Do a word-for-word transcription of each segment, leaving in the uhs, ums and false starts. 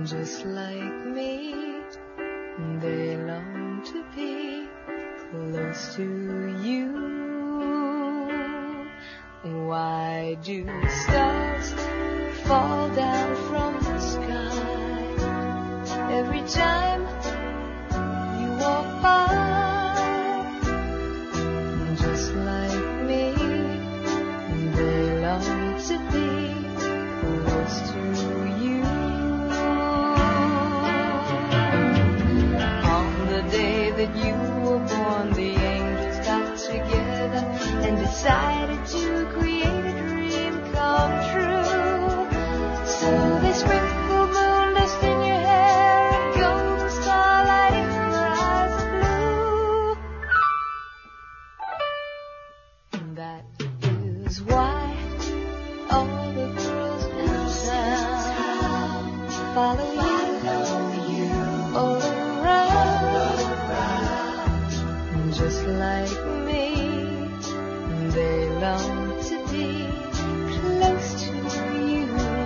just like me, they long to be close to you. Why do stars fall down from the sky every time you walk by? Just like me, they long to be close to you. On the day that you were born, the angels got together and decided to create a dream come true. So they sprinkled moon dust in your hair and golden starlight in your eyes of blue. That is why all the girls in town follow you, all around. Just like me, they long to be close to you.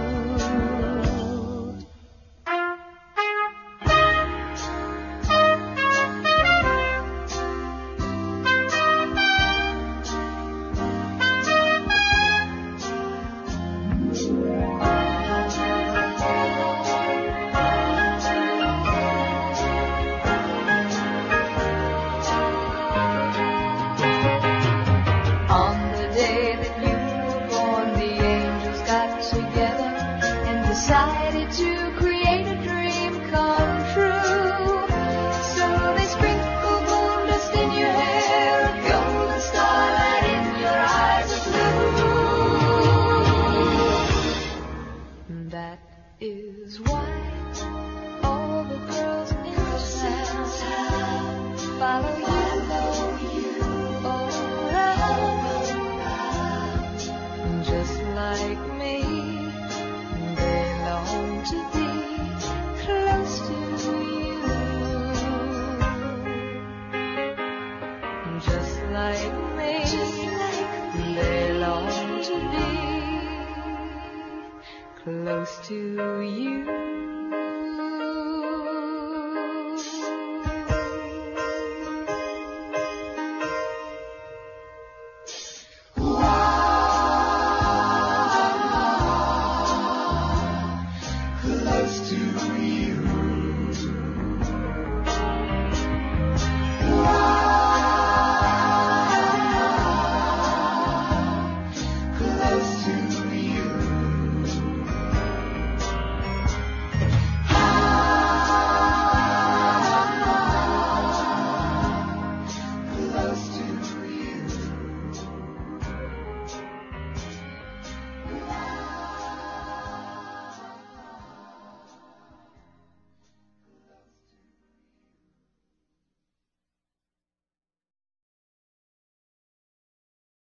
On the day that you were born, the angels got together and decided to create a dream come true. So they sprinkled moon dust in your hair, a golden starlight in your eyes of blue. That is why all the girls in town follow you, all around. Just like me, they long to be close to you. Just like me, they long to be close to you.